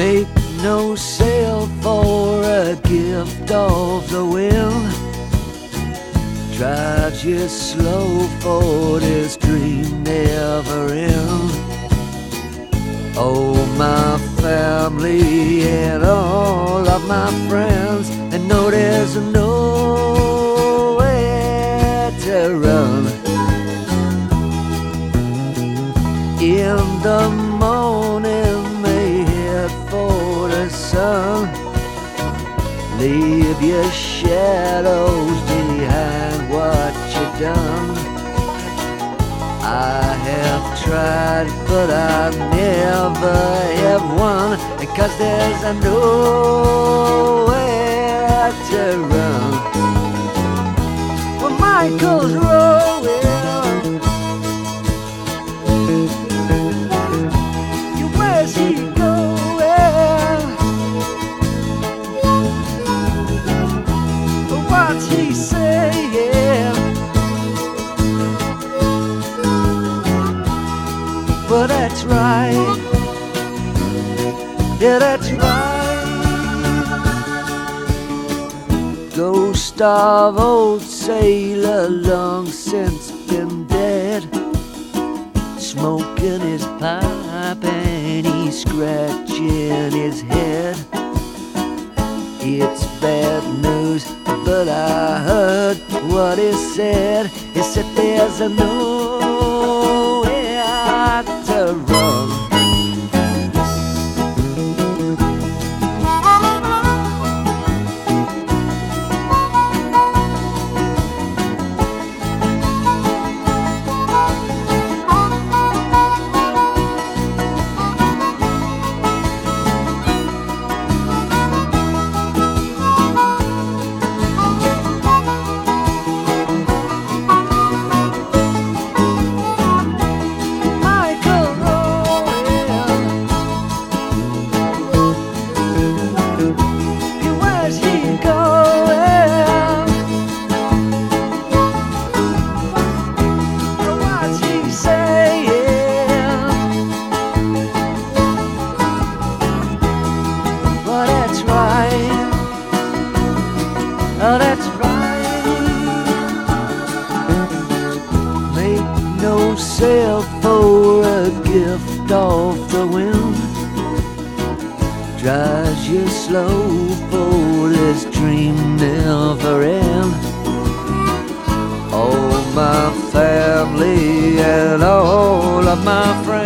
Make no sale for a gift of the wind. Drives you slow for this dream never ends. Oh, my family and all of my friends, and know there's nowhere to run. In the morning they head for the sun. Leave your shadows behind what you've done. I have tried, but I never have won, because there's nowhere to run. Well, Michael's rowing. Where's he going? What's he saying? Well, that's right. Yeah, that's right. Ghost of old sailor long since been dead, smoking his pipe and he's scratching his head. It's bad news, but I heard what he said. He said there's nowhere to run. Oh, that's right. Make no sale for a gift off the wind. Drives you slow for this dream never ends. Oh, my family and all of my friends,